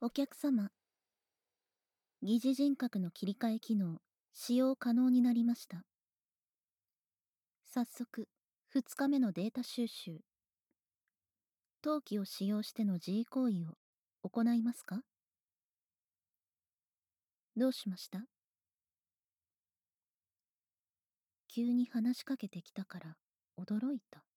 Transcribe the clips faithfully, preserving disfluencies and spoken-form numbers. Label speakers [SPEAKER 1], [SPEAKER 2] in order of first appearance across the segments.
[SPEAKER 1] お客様、疑似人格の切り替え機能、使用可能になりました。早速、ふつかめのデータ収集。陶器を使用しての自慰行為を行いますか？どうしました？急に話しかけてきたから驚いた。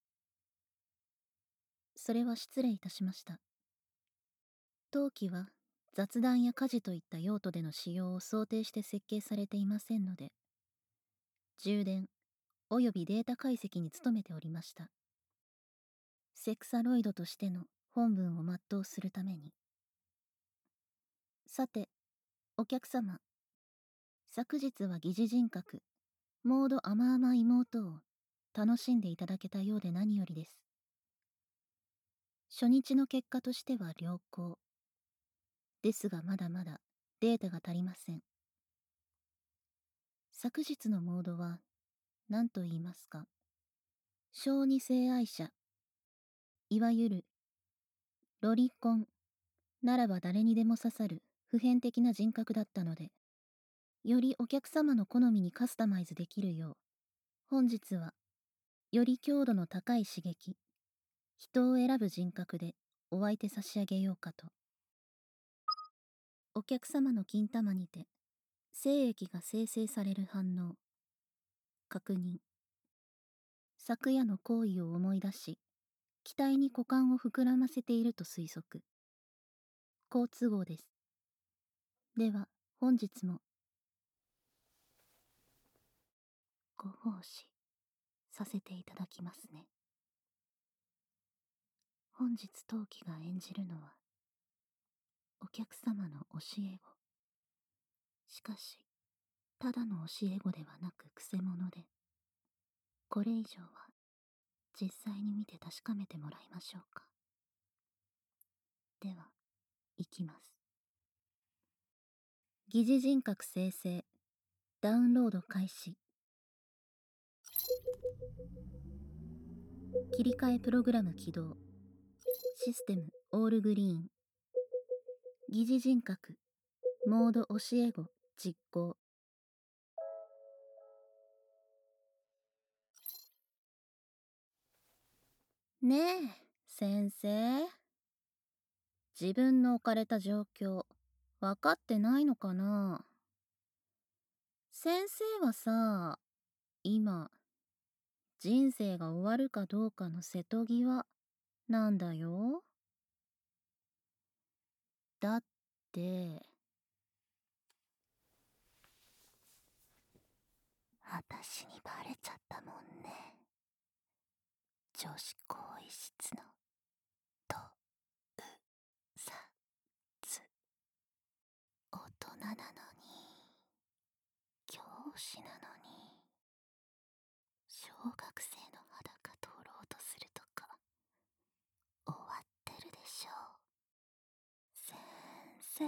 [SPEAKER 1] それは失礼いたしました。陶器は雑談や家事といった用途での使用を想定して設計されていませんので、充電およびデータ解析に努めておりました。セクサロイドとしての本分を全うするために。さて、お客様、昨日は疑似人格、モード甘々妹を楽しんでいただけたようで何よりです。初日の結果としては良好。ですがまだまだデータが足りません。昨日のモードは何と言いますか、小児性愛者、いわゆるロリコンならば誰にでも刺さる普遍的な人格だったので、よりお客様の好みにカスタマイズできるよう、本日はより強度の高い刺激、人を選ぶ人格でお相手差し上げようかと。お客様の金玉にて精液が生成される反応、確認。昨夜の行為を思い出し、期待に股間を膨らませていると推測。好都合です。では本日もご奉仕させていただきますね。本日陶器が演じるのはお客様の教え子。しかしただの教え子ではなくくせ者で、これ以上は実際に見て確かめてもらいましょうか。では行きます。疑似人格生成ダウンロード開始。切り替えプログラム起動。システムオールグリーン。疑似人格モード教え子実行。ねえ先生、自分の置かれた状況分かってないのかな？先生はさ、今人生が終わるかどうかの瀬戸際なんだよ。だって私にバレちゃったもんね。女子更衣室のとうさつ。大人なのに教師なのに小学生の裸通ろうとするとか終わってるでしょ先生。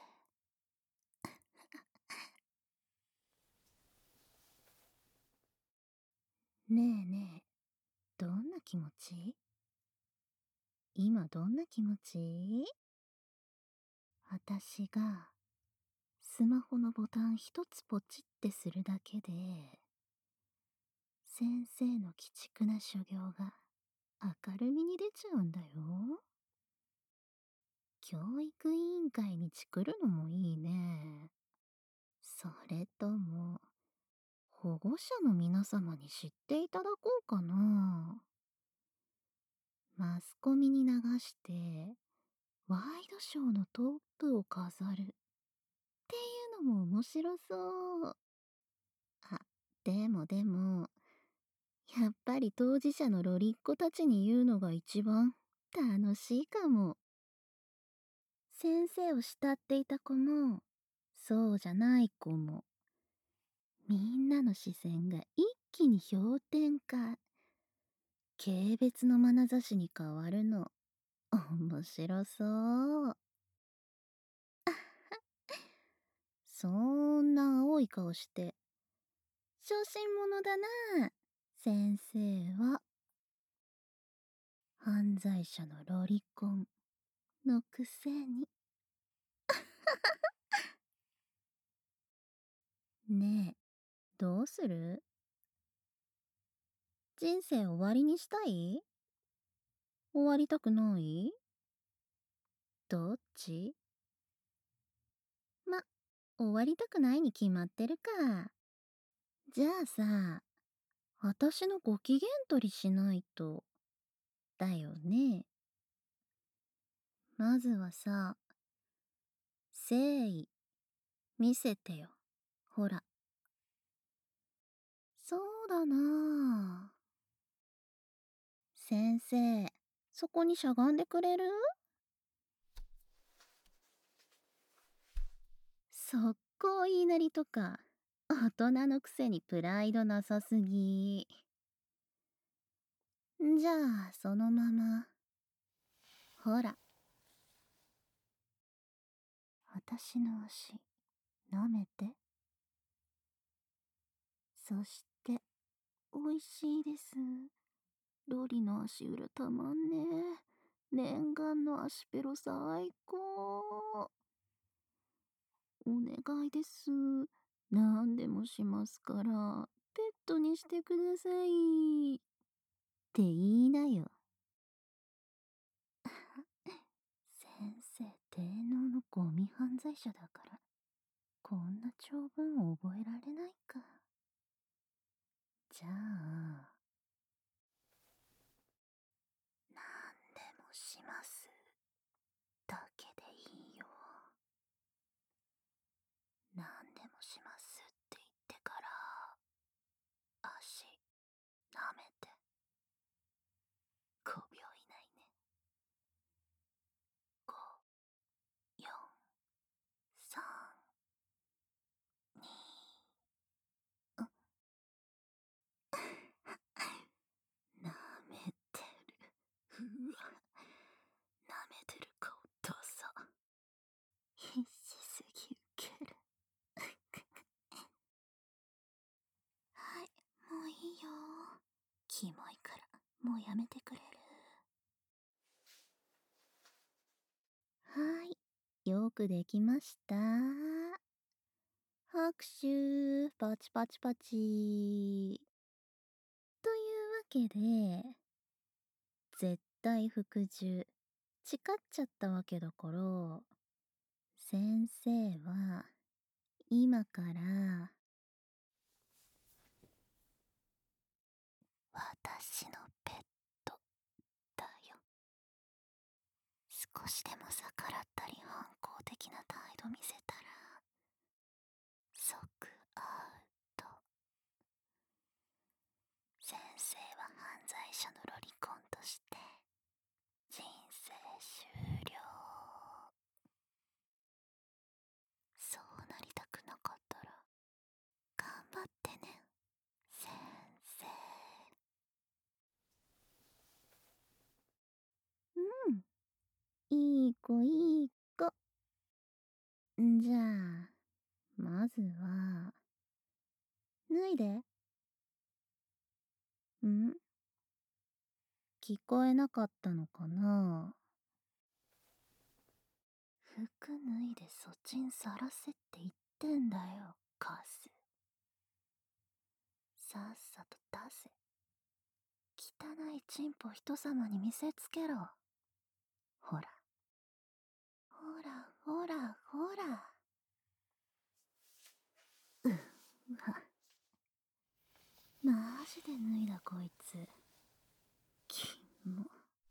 [SPEAKER 1] ねえねえ、どんな気持ち？今どんな気持ち？私がスマホのボタン一つポチってするだけで先生の鬼畜な所業が明るみに出ちゃうんだよ。教育委員会にチクるのもいいね。それとも保護者の皆様に知っていただこうかな。マスコミに流してワイドショーのトップを飾るっていうのも面白そう。あ、でもでもやっぱり当事者のロリっ子たちに言うのが一番楽しいかも。先生を慕っていた子もそうじゃない子も、みんなの視線が一気に氷点下、軽蔑の眼差しに変わるの面白そう。そんな青い顔して小心者だな先生は。犯罪者のロリコンのくせに。 ねえ、どうする？人生終わりにしたい？終わりたくない？どっち？ま、終わりたくないに決まってるか。じゃあさ、あたしのご機嫌取りしないと。だよね。まずはさ、誠意、見せてよ。ほら。そうだなあ。先生、そこにしゃがんでくれる？速攻言いなりとか、大人のくせにプライドなさすぎ。じゃあ、そのまま。ほら。私の足、舐めて。そして、美味しいです。ロリの足裏たまんねえ。念願の足ペロ最高。お願いです。何でもしますから、ペットにしてください。って言いなよ。先生、低能のゴミ犯罪者だから、こんな長文覚えられないか。じゃあ、何でもします。だけでいいよ。何でもしますって言ってから、足、舐めて。ごびょう以内ね。ご、よん、さん、に、舐めてる。うわ、舐めてる顔ダサ。必死すぎるける。はい、もういいよ。キモいから、もうやめてくれる？はい、よくできました。拍手、パチパチパチ。というわけで、絶対服従、誓っちゃったわけだから、先生は、今から、私のペットだよ。少しでも逆らったり反抗的な態度見せたら、即アウト。先生は犯罪者のロリコンとして人生終了。そうなりたくなかったら頑張ってね、先生。うん、いい子いい子。じゃあ、まずは脱いで。ん？聞こえなかったのかな？服脱いでそちんさらせって言ってんだよ、カス。さっさと出せ。汚いチンポ人様に見せつけろ。ほら。ほら、ほら、ほら。うわ。マジで脱いだこいつ。キモ。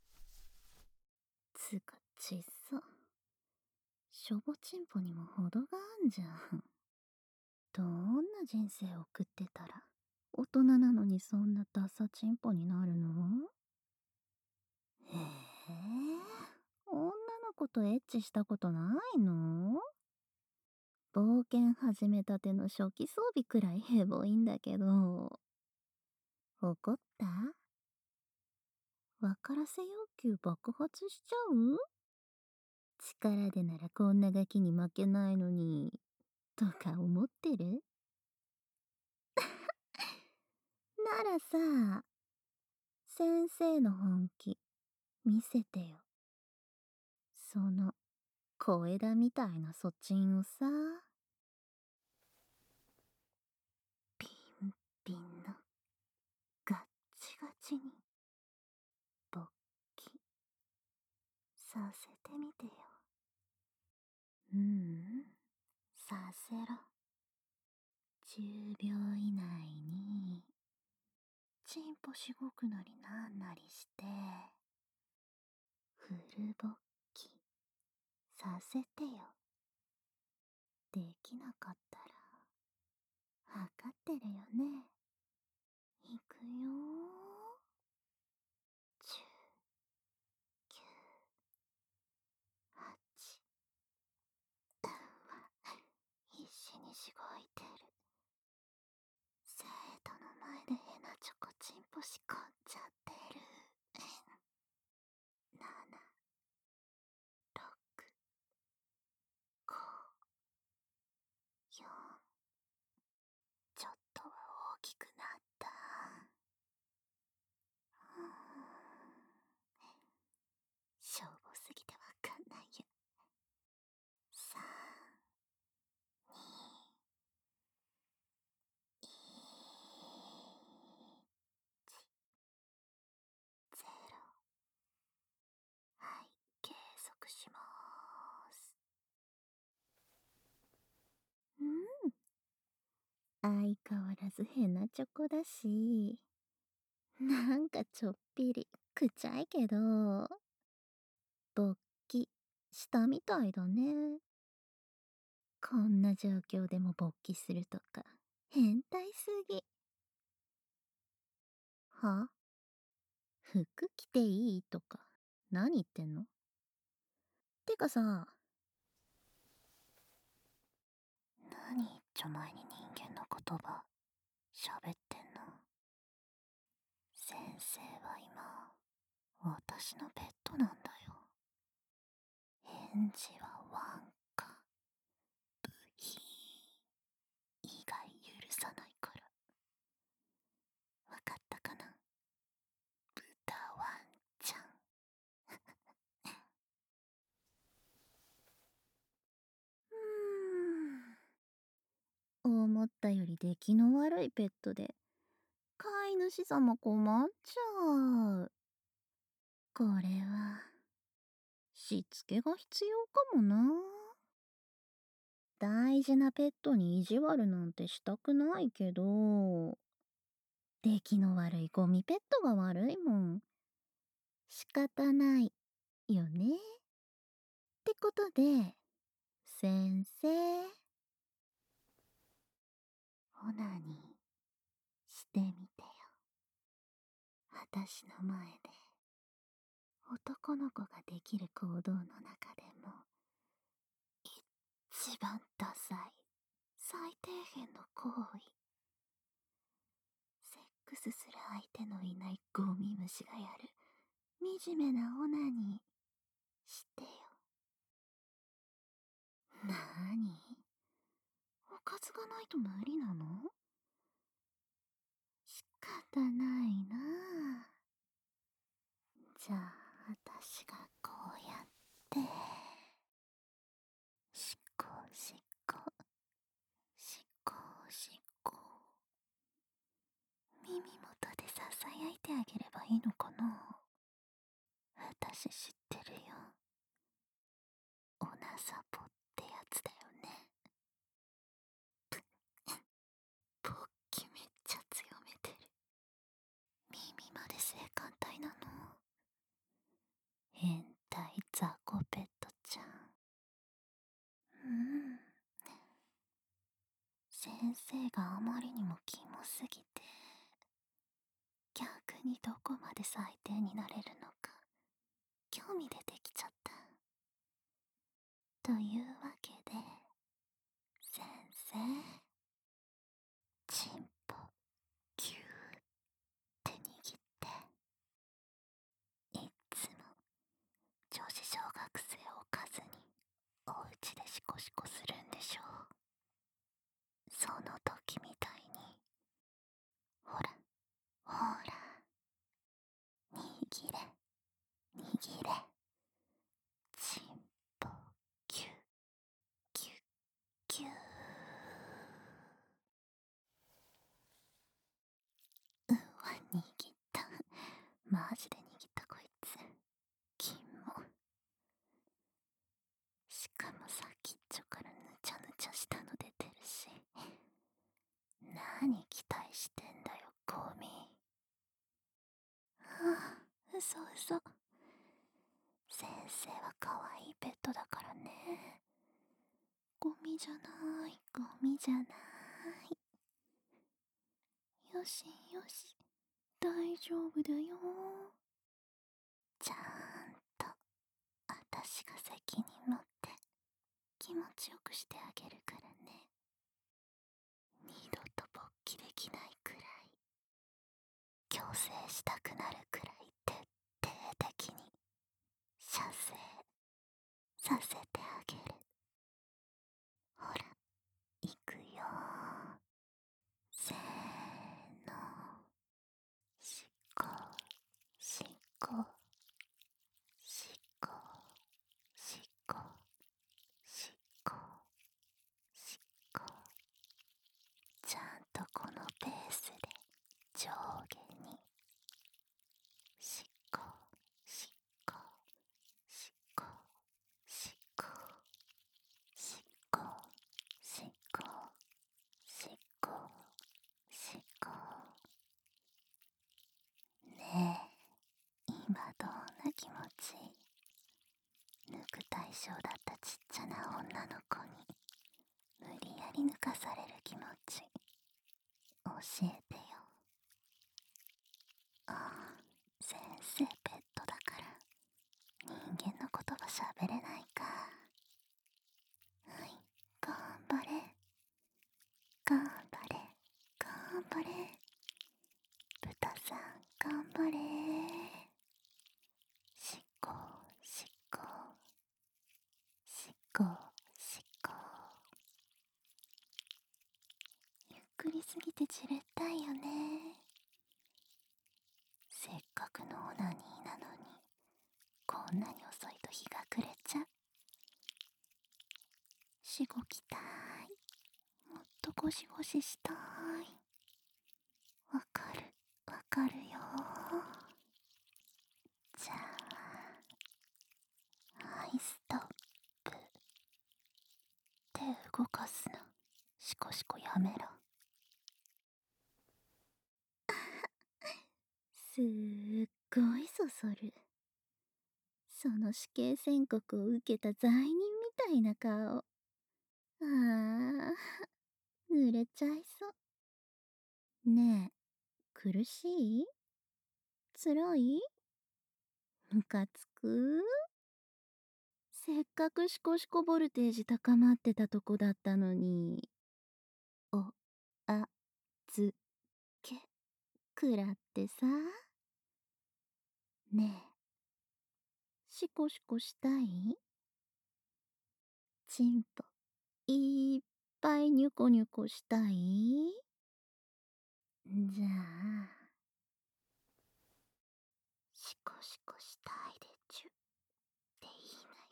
[SPEAKER 1] つうか、ちっさ。しょぼチンポにも程があんじゃん。どんな人生送ってたら、大人なのにそんなダサチンポになるの？へえ、女の子とエッチしたことないの？冒険始めたての初期装備くらいヘボいんだけど。怒った？分からせ要求爆発しちゃう？力でならこんなガキに負けないのに、とか思ってる？ならさ、先生の本気、見せてよ。その、 小枝みたいなそちんをさ、ピンピンのガッチガチに勃起させてみてよ。ううん、させろ。じゅうびょう以内にチンポしごくなりなんなりしてフル勃起させてよ。できなかったらわかってるよね。いくよー。じゅう、きゅう、はち。うわ、必死にしごいてる。生徒の前でヘナチョコチンポし込んじゃってる。なな、ろく、ご、よん。ちょっとは大きくなった。うーん。しょぼすぎてわかんないや。さん、に、いち、ゼロ。はい、計測しまーす。うん。相変わらずヘナチョコだし、なんかちょっぴりくちゃいけど、勃起したみたいだね。こんな状況でも勃起するとか、変態すぎ。は？服着ていいとか、何言ってんの？てかさ、何一丁前に人間の言葉喋ってんの？先生は今、私のペットなんだよ。返事はワンか、ブヒー以外許さないから。わかったかな？豚ワンちゃん。うーん。思ったより出来の悪いペットで、飼い主様困っちゃう。これは、しつけが必要かもな。大事なペットに意地悪なんてしたくないけど、出来の悪いゴミペットが悪いもん。仕方ないよね。ってことで、先生、オナニーしてみてよ。私の前で、男の子ができる行動の中でも、一番ダサい、最底辺の行為。セックスする相手のいないゴミ虫がやる、惨めなオナニー、してよ。なーに？おかずがないと無理なの？仕方ないなあ。じゃあ、私がこうやって、しこしこ、しこしこ、耳元でささやいてあげればいいのかな？私知ってるよ。オナサポってやつだよね。勃起めっちゃ強めてる。耳まで性感帯なの？変態雑魚ペットちゃん。うん。先生があまりにもキモすぎて、逆にどこまで最低になれるのか興味出てきちゃった。というわけで、先生、チンポギューって握って、いっつも女子小学生を置かずにお家でシコシコするんでしょう。その時みたいに、ほらほら、握れ握れ、チンポギュ何期待してんだよ、ゴミ。はあ、嘘嘘。先生は可愛いペットだからね。ゴミじゃない、ゴミじゃない。よしよし、大丈夫だよ。ちゃんと、あたしが責任持って気持ちよくしてあげるからね。二度と勃起できないくらい、強制したくなるくらい徹底的に射精させてあげる。ほら、いくよ。せーの。しこしこしこしこしこしこ。ちゃんとこのペースで上下にしこしこしこしこしこしこしこしこ。ねえ、今どんな気持ち？抜く対象だったちっちゃな女の子に無理やり抜かされる気持ち、教えてよ。ああ、先生ペットだから人間の言葉喋れないか。はい、頑張れ頑張れ頑張れ、豚さん頑張れ。しこしこしこしこ。ゆっくりすぎてじれったいよね。せっかくのオナニーなのにこんなに遅いと日が暮れちゃう。しごきたい、もっとゴシゴシしたい。わかるわかるよ。じゃあ、はい、ストップ。手動かすのシコシコやめろ。すっごいそそる。その死刑宣告を受けた罪人みたいな顔。ああ、濡れちゃいそう。ねえ、苦しい？つらい？ムカつく？せっかくシコシコボルテージ高まってたとこだったのに。お、あ、ず、け、くらってさ。ねえ、シコシコしたい？チンポ、いっぱいニュコニュコしたい？じゃあ、シコシコしたいでちゅっていいなよ。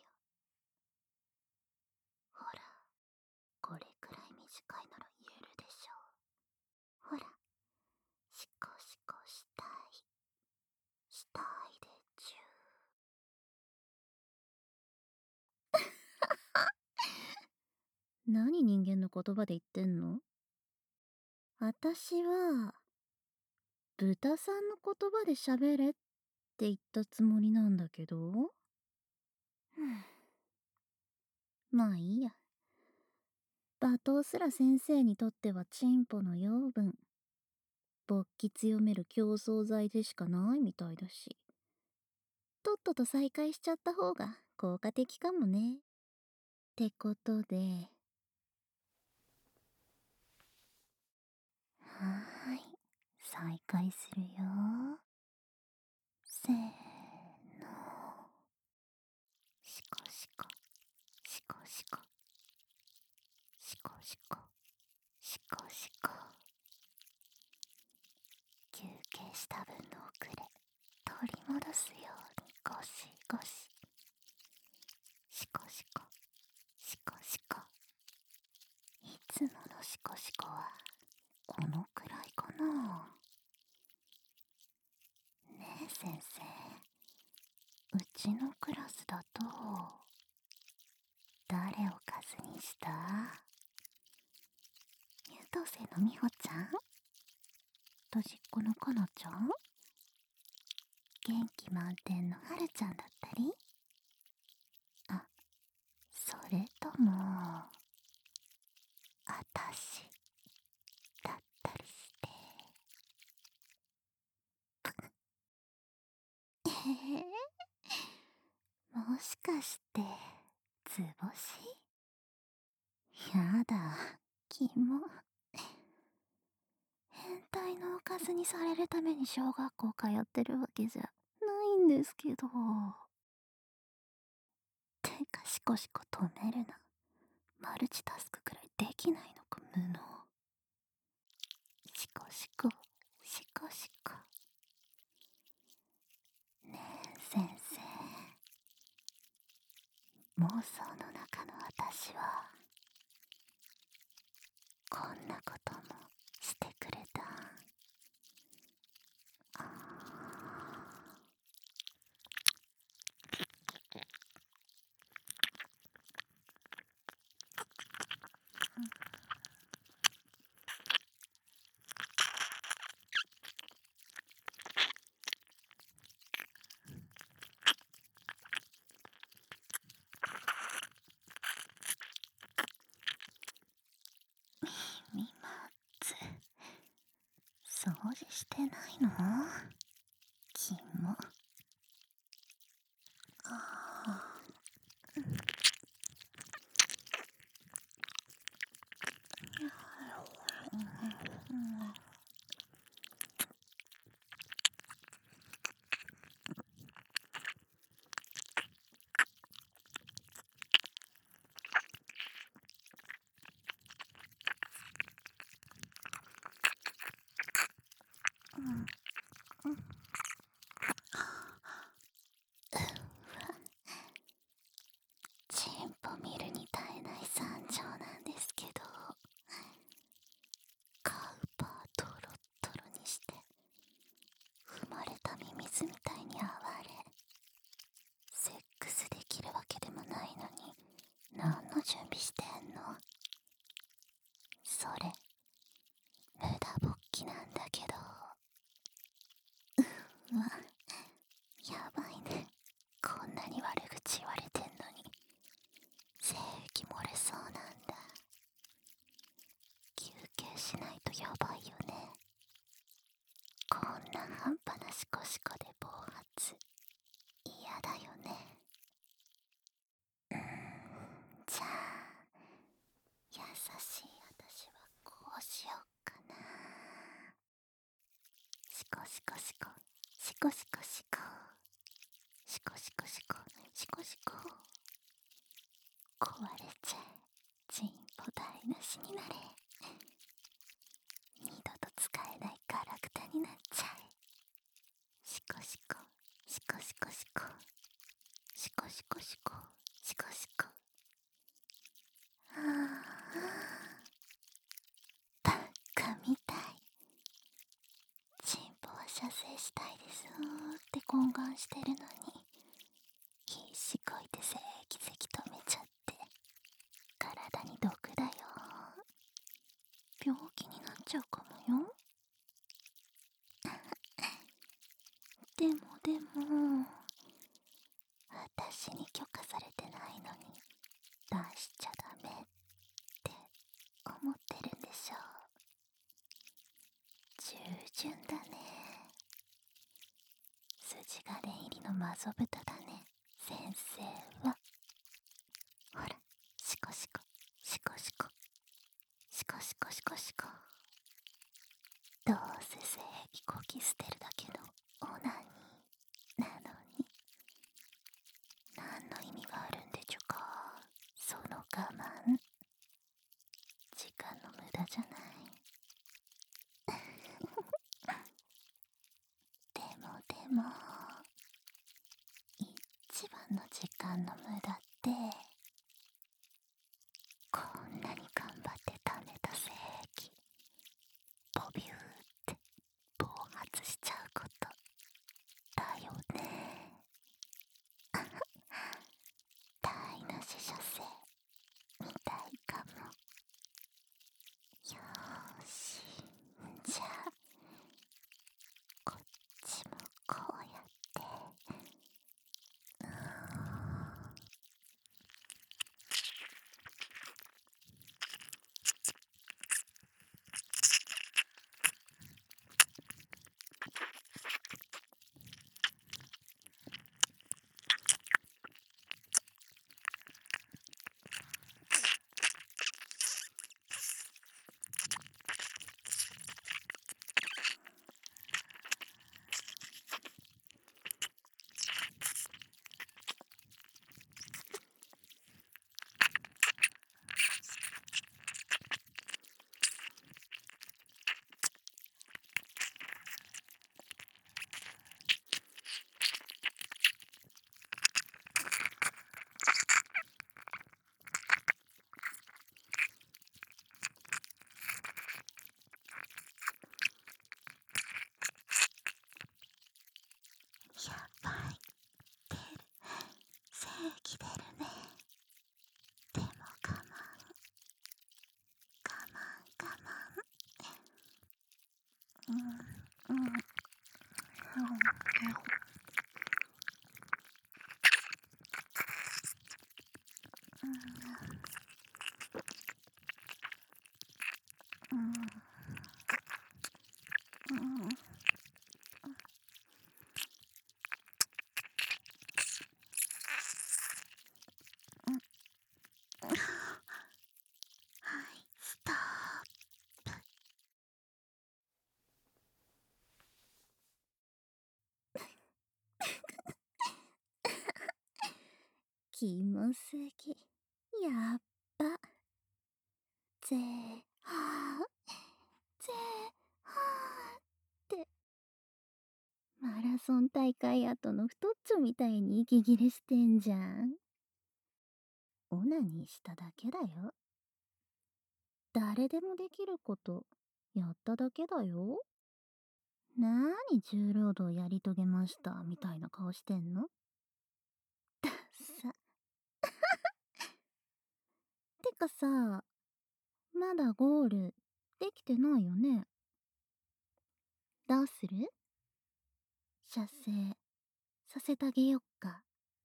[SPEAKER 1] ほら、これくらい短いなら言えるでしょ。ほら、シコシコしたい、したいでちゅ。何人間の言葉で言ってんの？あたしは、豚さんの言葉で喋れって言ったつもりなんだけど。まあいいや。罵倒すら先生にとってはチンポの養分。勃起強める競争剤でしかないみたいだし。とっとと再開しちゃった方が効果的かもね。ってことで。はーい、再開するよ。せーの。シコシコシコシコシコシコシコシコ。休憩した分の遅れ取り戻すようにゴシゴシ。シコシコシコシコ。いつものシコシコはこのくらいかな。ねえ先生、うちのクラスだと誰を数にした？ 等生のみほちゃん、とじっこのかなちゃん、元気満点のはるちゃんだったり、あ、それともあたしだったりして。えへ、もしかして図星？やだ、キモ。変態のおかずにされるために小学校通ってるわけじゃないんですけど。てかシコシコ止めるな。マルチタスクくらいできないのか無能。シコシコシコシコ。ねえ先生、妄想の中の私はこんなこともしてくれた。あみまつ、掃除してないの？キモ。あチンポ見るに耐えない惨状なんですけど、カウパートロットロにして踏まれたミミズみたいに暴れ、セックスできるわけでもないのに何の準備してんの？それ無駄勃起なんだけど。うわ、やばいね。こんなに悪口言われてんのに精液漏れそうなんだ。休憩しないとやばいよね。こんな半端なシコシコで暴発嫌だよね。うーん、じゃあ優しい私はこうしよっかな。シコシコシコシコシコシコシコシコシコシコシコ。壊れちゃえ、チンポ台無しになれ。二度と使えないガラクタになっちゃえ。シコシコシコシコシコシコシコシコシコシコ。はあ、バカみたい。チンポは射精したいですって懇願してるのに必死こいて精液せき止めちゃって体に毒だよ。病気になっちゃうかもよ。でもでも私に許可されてないのに出しちゃダメって思ってるんでしょう。従順だね。筋金入りのマゾ豚だね先生は。ほら、シコシコシコシコシコシコシコシコ。どうせ精液こき捨てるだけのオナニーなのに何の意味があるんでちゅか、その我慢。時間の無駄じゃない。でもでも一番の時間の無駄ってこんなに頑張って貯めた精液ボビューって暴発しちゃうことだよね。台無し射精みたいかもよ。 うん、うん、うん、うん。はい、ストップ。キモすぎ。やっば。ぜーはー、ぜーはーって、マラソン大会後の太っちょみたいに息切れしてんじゃん。オナニーしただけだよ。誰でもできること、やっただけだよ。なーに重労働やり遂げましたみたいな顔してんの。ダッサ。てかさ、まだゴールできてないよね。どうする？射精させてあげよっか。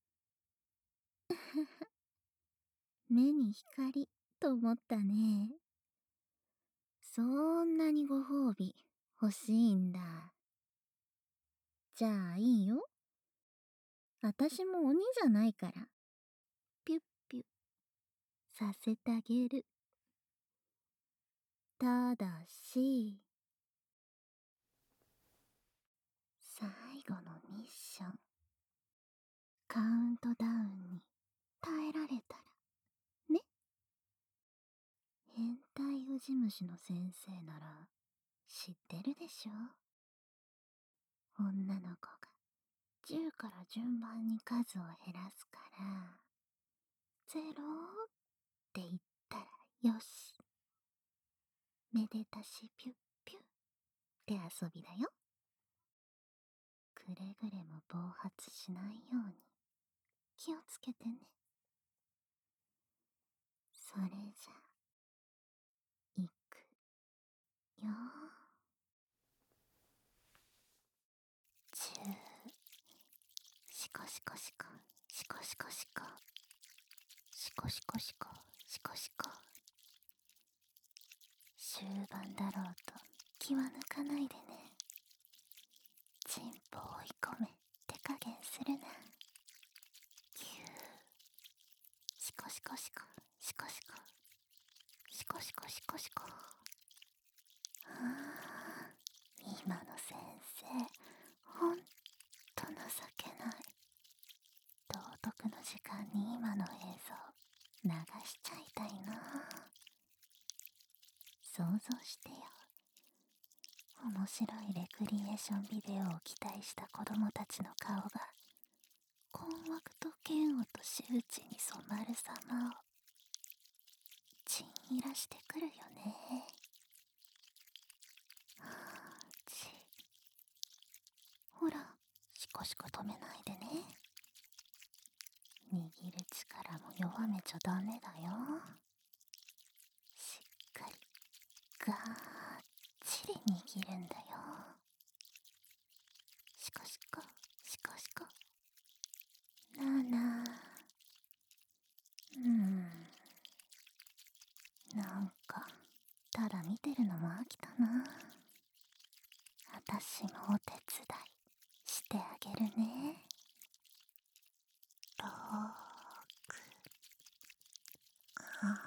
[SPEAKER 1] 目に光と思ったね。そんなにご褒美欲しいんだ。じゃあいいよ。あたしも鬼じゃないから。ピュッピュッさせてあげる。ただし、最後のミッション、カウントダウンに耐えられたら、ね。変態ウジ虫の先生なら知ってるでしょ。女の子がじゅうから順番に数を減らすから、ゼロって言ったらよし。めでたしピュッピュッって遊びだよ。くれぐれも暴発しないように気をつけてね。それじゃ、いくよ。じゅう、シコシコシコ、シコシコシコ、シコシコシコ、シコシコ。終盤だろうと気は抜かないでね。チンポ追い込め手加減するな。キュー、シコシコシコ、シコシコ、シコシコシコシコ。はあ、今の先生ほんと情けない。道徳の時間に今の映像流しちゃいたいな。想像してよ。面白いレクリエーションビデオを期待した子供たちの顔が困惑と嫌悪と羞恥に染まる様をちんいらしてくるよね。はあち。ほら、シコシコ止めないでね。握る力も弱めちゃダメだよ。しっかりガーッチリ握るんだよ。シコシコシコシコ。なあなあ。うーん、なんかただ見てるのも飽きたな。あたしもお手伝いしてあげるね。ろく、は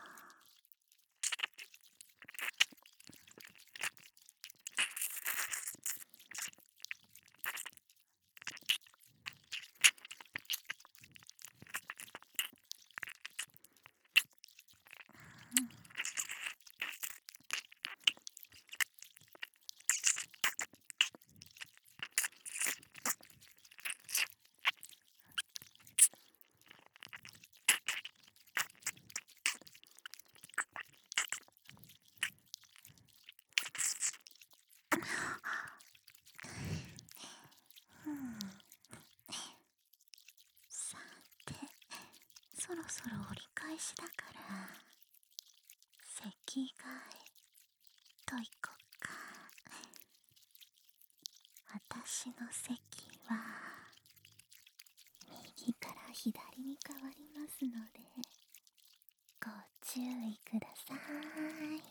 [SPEAKER 1] さて、そろそろ折り返しだから席替えといこっか。 私の席は右から左に変わりますのでご注意ください。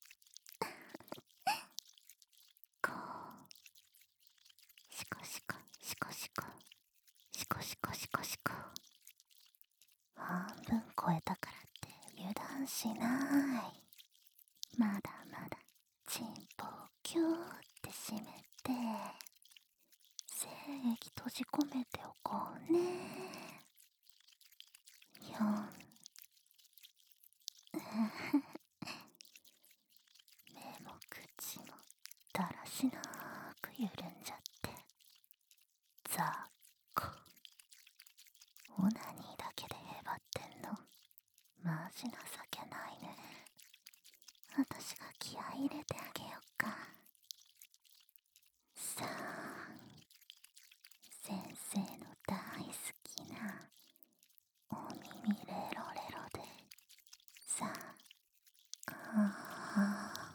[SPEAKER 1] こうシコシコシコシコシコシコシコシコ。半分超えたからって油断しない。まだまだチンポをキューって締めて精液閉じ込めておこうね。よん目も口もだらしなく緩んじゃってザッコ。オナニーだけでへばってんのマジ情けないね。私が気合い入れてあげよっか。さあ先生の大好きなお耳レロレロでさああー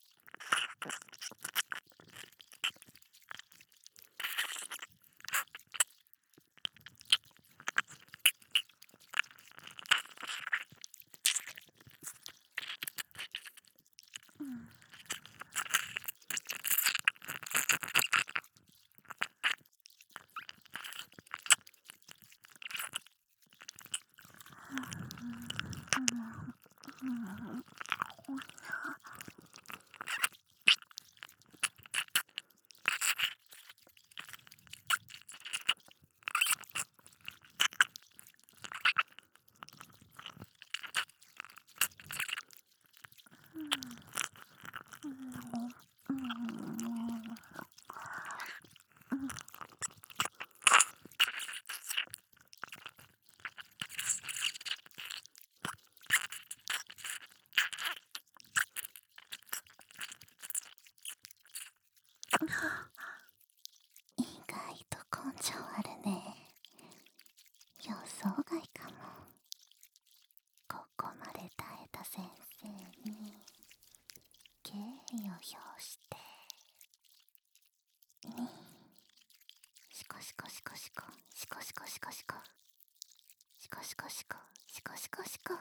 [SPEAKER 1] 意外と根性あるね。予想外かも。ここまで耐えた先生に敬意を表してにシコシコシコシコシコシコシコシコシコシコシコシコシコシコ。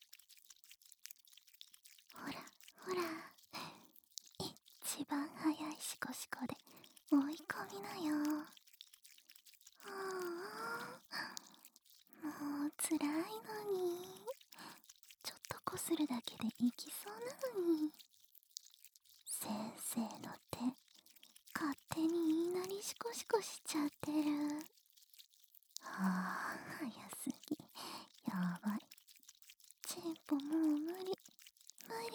[SPEAKER 1] ほらほら一番早いシコシコで追い込みなよ。ああもう辛いのにちょっとこするだけでいきそうなのに先生の手勝手にいなりシコシコしちゃってる。ああ早すぎやばい。チンポもう無理無理。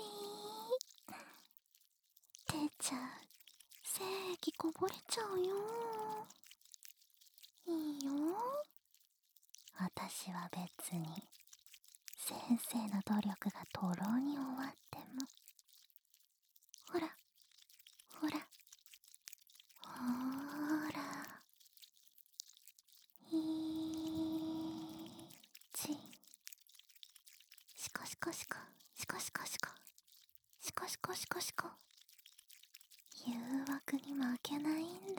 [SPEAKER 1] 出ちゃう。精液こぼれちゃうよ。いいよ私は別に先生の努力がとろに終わってもほらほらほらいいちシコシコシコシコシコシコシコシコシコシコ。誘惑に負けないんだ。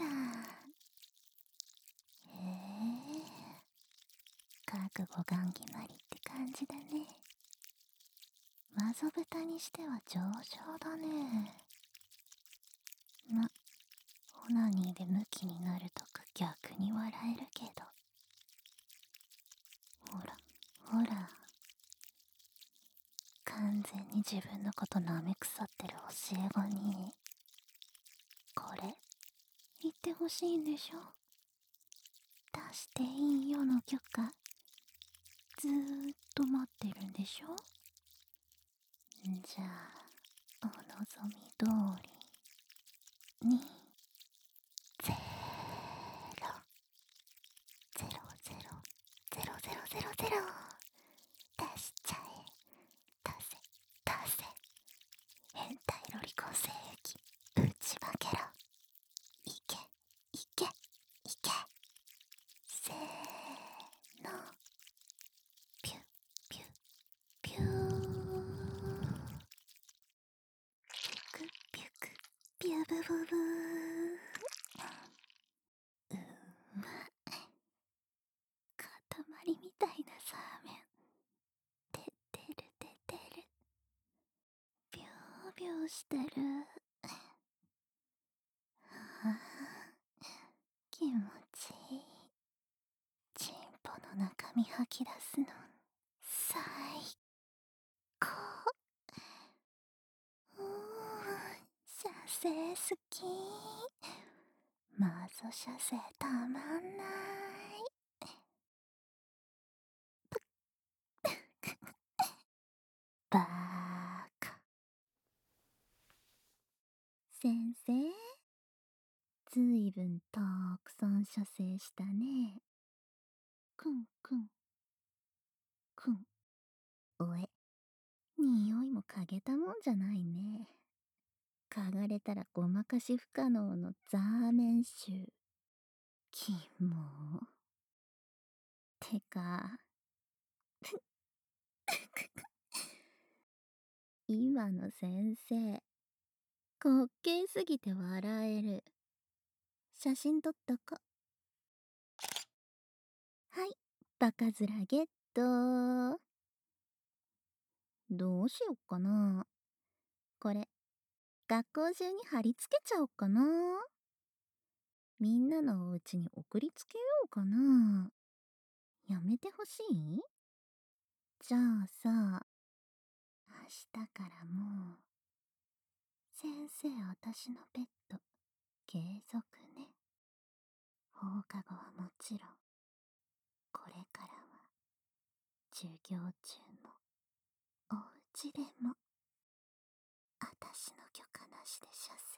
[SPEAKER 1] へえ覚悟がん決まりって感じだね。マゾ豚にしては上々だね。ま、オナニーでムキになるとか逆に笑えるけど。ほらほら完全に自分のこと舐め腐ってる教え子にこれ言ってほしいんでしょ。出していいよの許可ずーっと待ってるんでしょ。じゃあお望み通りにゼロゼロゼロゼロゼロゼロゼロ出しちゃえ。出せ出せ変態ロリコン精液ぶちまけろ。いけいけいけせーのピュッピュッピューピュクピュクピュブブブー。 してる。はあ、気持ちいい。チンポの中身吐き出すの最高。うーん、射精好き。マゾ射精たまんない。バーカ。先生、ずいぶんたくさん射精したね。くんくん、くん。おえ、匂いも嗅げたもんじゃないね。嗅がれたらごまかし不可能のザーメン臭。キモ。てか、今の先生、滑稽すぎて笑える。写真撮っとこ。はい、バカ面ゲット。どうしよっかな。これ、学校中に貼り付けちゃおっかな。みんなのお家に送りつけようかな。やめてほしい？じゃあさ、明日からもう、先生私のペット、継続ね。放課後はもちろん、これからは、授業中も、お家でも、私の許可なしで射精